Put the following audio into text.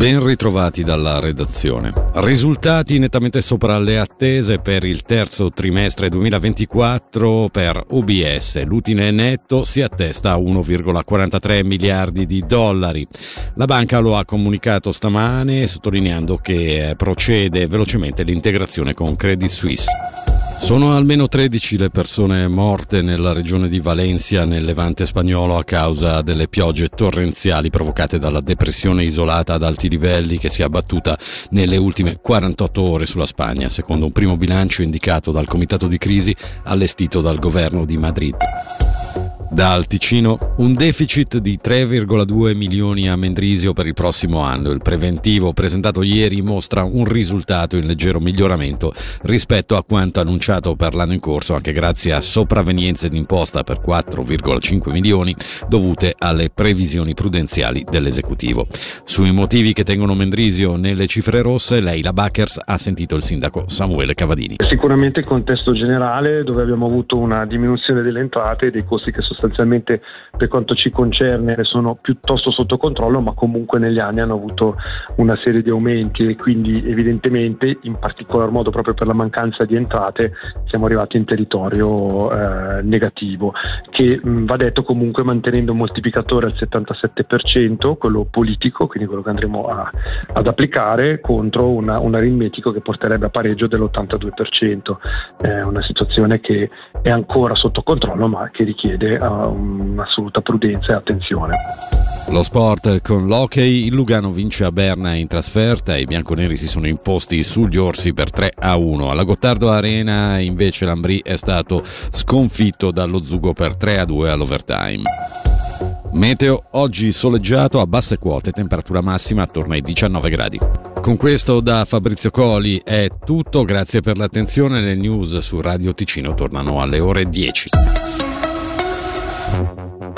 Ben ritrovati dalla redazione. Risultati nettamente sopra le attese per il terzo trimestre 2024 per UBS. L'utile netto si attesta a 1,43 miliardi di dollari. La banca lo ha comunicato stamane, sottolineando che procede velocemente l'integrazione con Credit Suisse. Sono almeno 13 le persone morte nella regione di Valencia, nel Levante spagnolo, a causa delle piogge torrenziali provocate dalla depressione isolata ad alti livelli che si è abbattuta nelle ultime 48 ore sulla Spagna, secondo un primo bilancio indicato dal comitato di crisi allestito dal governo di Madrid. Dal Ticino, un deficit di 3,2 milioni a Mendrisio per il prossimo anno. Il preventivo presentato ieri mostra un risultato in leggero miglioramento rispetto a quanto annunciato per l'anno in corso, anche grazie a sopravvenienze d'imposta per 4,5 milioni dovute alle previsioni prudenziali dell'esecutivo. Sui motivi che tengono Mendrisio nelle cifre rosse, Leila Bakers ha sentito il sindaco Samuele Cavadini. Sicuramente il contesto generale, dove abbiamo avuto una diminuzione delle entrate e dei costi che sostanzialmente per quanto ci concerne sono piuttosto sotto controllo, ma comunque negli anni hanno avuto una serie di aumenti e quindi evidentemente, in particolar modo proprio per la mancanza di entrate, siamo arrivati in territorio negativo, che va detto comunque mantenendo un moltiplicatore al 77%, quello politico, quindi quello che andremo ad applicare, contro un aritmetico che porterebbe a pareggio dell'82%. È una situazione che è ancora sotto controllo, ma che richiede un'assoluta prudenza e attenzione. Lo sport con l'hockey, il Lugano vince a Berna in trasferta e i bianconeri si sono imposti sugli orsi per 3-1. Alla Gottardo Arena invece l'Ambrì è stato sconfitto dallo Zugo per 3-2 all'overtime. Meteo, oggi soleggiato a basse quote, temperatura massima attorno ai 19 gradi. Con questo da Fabrizio Coli è tutto, grazie per l'attenzione. Le news su Radio Ticino tornano alle ore 10.